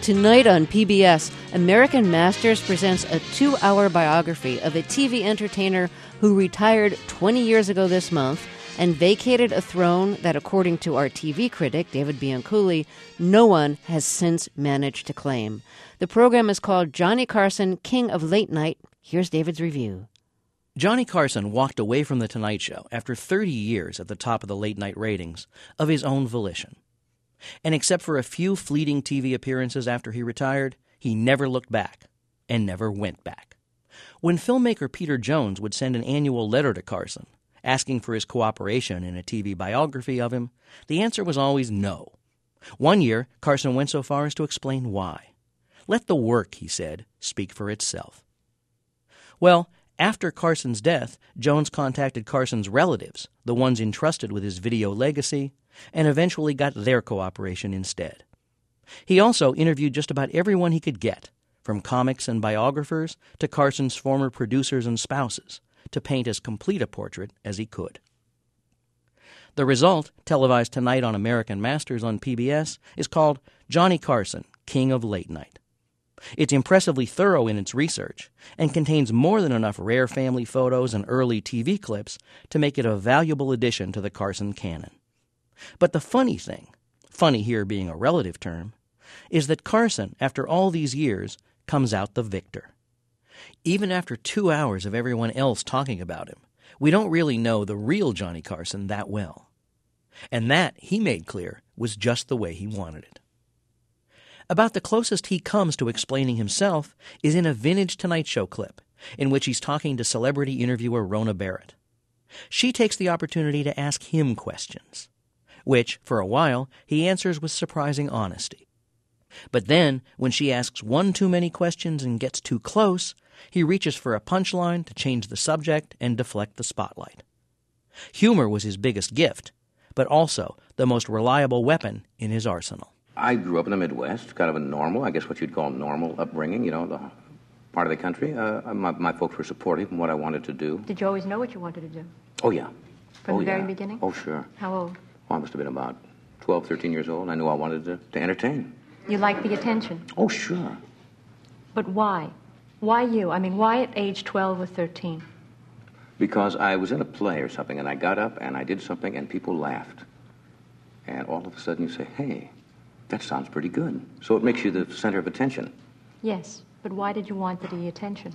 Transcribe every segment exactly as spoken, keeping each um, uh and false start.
Tonight on P B S, American Masters presents a two-hour biography of a T V entertainer who retired twenty years ago this month and vacated a throne that, according to our T V critic, David Bianculli, no one has since managed to claim. The program is called Johnny Carson, King of Late Night. Here's David's review. Johnny Carson walked away from The Tonight Show after thirty years at the top of the late-night ratings of his own volition. And except for a few fleeting T V appearances after he retired, he never looked back and never went back. When filmmaker Peter Jones would send an annual letter to Carson, asking for his cooperation in a T V biography of him, the answer was always no. One year, Carson went so far as to explain why. Let the work, he said, speak for itself. Well, after Carson's death, Jones contacted Carson's relatives, the ones entrusted with his video legacy, and eventually got their cooperation instead. He also interviewed just about everyone he could get, from comics and biographers to Carson's former producers and spouses, to paint as complete a portrait as he could. The result, televised tonight on American Masters on P B S, is called Johnny Carson, King of Late Night. It's impressively thorough in its research and contains more than enough rare family photos and early T V clips to make it a valuable addition to the Carson canon. But the funny thing, funny here being a relative term, is that Carson, after all these years, comes out the victor. Even after two hours of everyone else talking about him, we don't really know the real Johnny Carson that well. And that, he made clear, was just the way he wanted it. About the closest he comes to explaining himself is in a vintage Tonight Show clip, in which he's talking to celebrity interviewer Rona Barrett. She takes the opportunity to ask him questions, which, for a while, he answers with surprising honesty. But then, when she asks one too many questions and gets too close, he reaches for a punchline to change the subject and deflect the spotlight. Humor was his biggest gift, but also the most reliable weapon in his arsenal. I grew up in the Midwest, kind of a normal, I guess what you'd call normal upbringing, you know, the part of the country. Uh, my, my folks were supportive in what I wanted to do. Did you always know what you wanted to do? Oh, yeah. From oh, the very yeah. beginning? Oh, sure. How old? Well, I must have been about twelve, thirteen years old. I knew I wanted to, to entertain. You liked the attention? Oh, sure. But why? Why you? I mean, why at age twelve or thirteen? Because I was in a play or something, and I got up and I did something, and people laughed. And all of a sudden you say, hey, that sounds pretty good. So it makes you the center of attention. Yes, but why did you want the attention?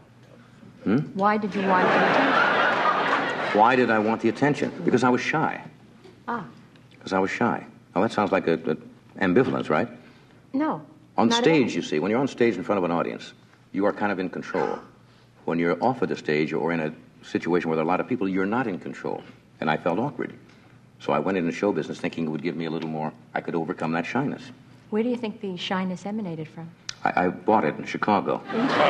Hmm? Why did you want the attention? Why did I want the attention? Because I was shy. Ah. Because I was shy. Now, that sounds like a, a ambivalence, right? No. On not stage, you see, when you're on stage in front of an audience, you are kind of in control. When you're off of the stage or in a situation where there are a lot of people, you're not in control. And I felt awkward. So I went into show business thinking it would give me a little more, I could overcome that shyness. Where do you think the shyness emanated from? I, I bought it in Chicago.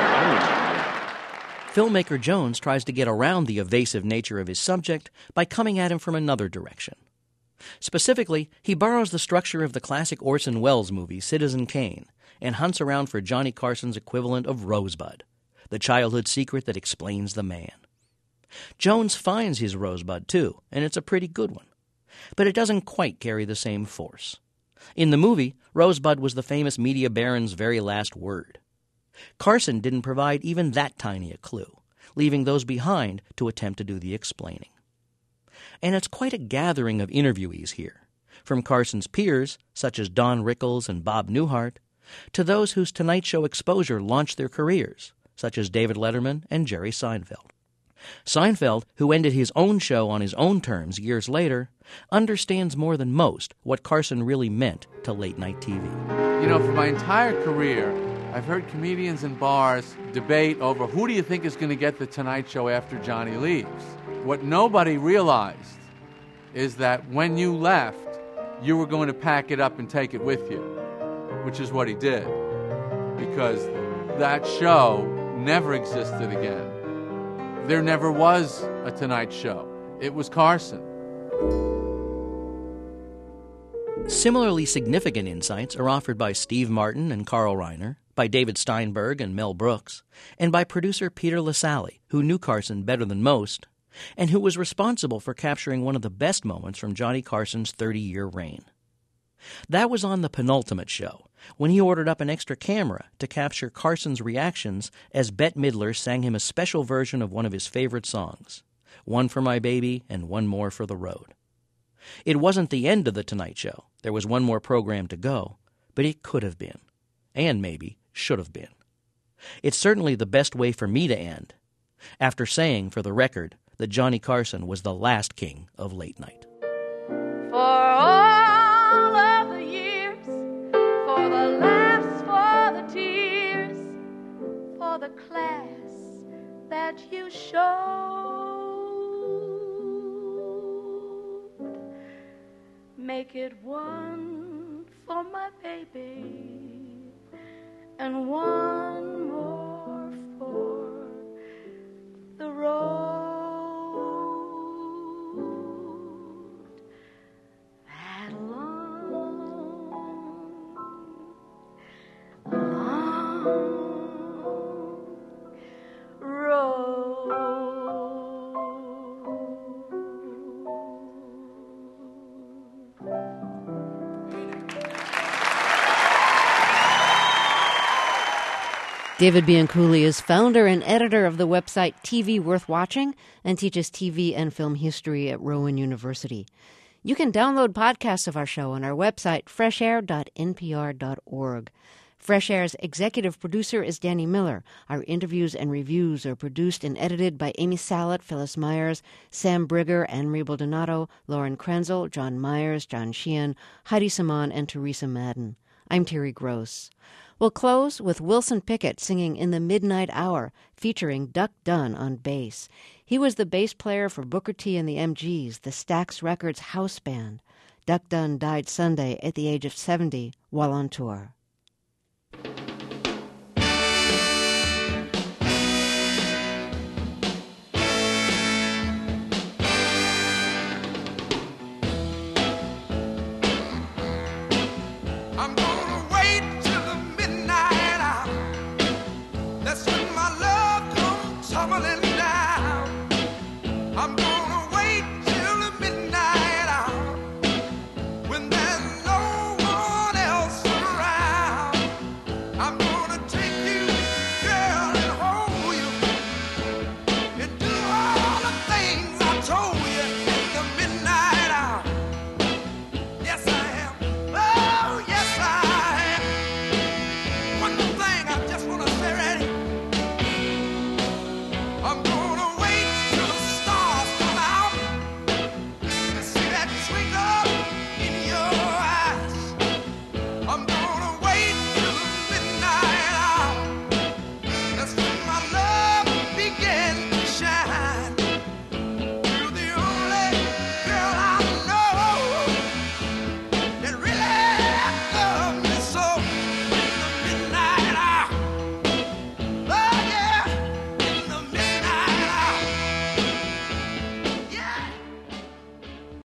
Filmmaker Jones tries to get around the evasive nature of his subject by coming at him from another direction. Specifically, he borrows the structure of the classic Orson Welles movie Citizen Kane and hunts around for Johnny Carson's equivalent of Rosebud, the childhood secret that explains the man. Jones finds his Rosebud, too, and it's a pretty good one. But it doesn't quite carry the same force. In the movie, Rosebud was the famous media baron's very last word. Carson didn't provide even that tiny a clue, leaving those behind to attempt to do the explaining. And it's quite a gathering of interviewees here, from Carson's peers, such as Don Rickles and Bob Newhart, to those whose Tonight Show exposure launched their careers, such as David Letterman and Jerry Seinfeld. Seinfeld, who ended his own show on his own terms years later, understands more than most what Carson really meant to late-night T V. You know, for my entire career, I've heard comedians in bars debate over who do you think is going to get the Tonight Show after Johnny leaves. What nobody realized is that when you left, you were going to pack it up and take it with you, which is what he did, because that show never existed again. There never was a Tonight Show. It was Carson. Similarly significant insights are offered by Steve Martin and Carl Reiner, by David Steinberg and Mel Brooks, and by producer Peter Lassally, who knew Carson better than most, and who was responsible for capturing one of the best moments from Johnny Carson's thirty-year reign. That was on the penultimate show, when he ordered up an extra camera to capture Carson's reactions as Bette Midler sang him a special version of one of his favorite songs, One for My Baby and One More for the Road. It wasn't the end of The Tonight Show. There was one more program to go, but it could have been, and maybe should have been. It's certainly the best way for me to end, after saying, for the record, that Johnny Carson was the last king of late night. For all of the years, for the laughs, for the tears, for the class that you showed, make it one for my baby and one more for the road. That long, long road. David Bianculli is founder and editor of the website T V Worth Watching and teaches T V and film history at Rowan University. You can download podcasts of our show on our website, fresh air dot n p r dot org. Fresh Air's executive producer is Danny Miller. Our interviews and reviews are produced and edited by Amy Salet, Phyllis Myers, Sam Brigger, Anne-Marie Baldonado, Lauren Krenzel, John Myers, John Sheehan, Heidi Saman, and Teresa Madden. I'm Terry Gross. We'll close with Wilson Pickett singing In the Midnight Hour, featuring Duck Dunn on bass. He was the bass player for Booker T and the M Gs, the Stax Records house band. Duck Dunn died Sunday at the age of seventy while on tour.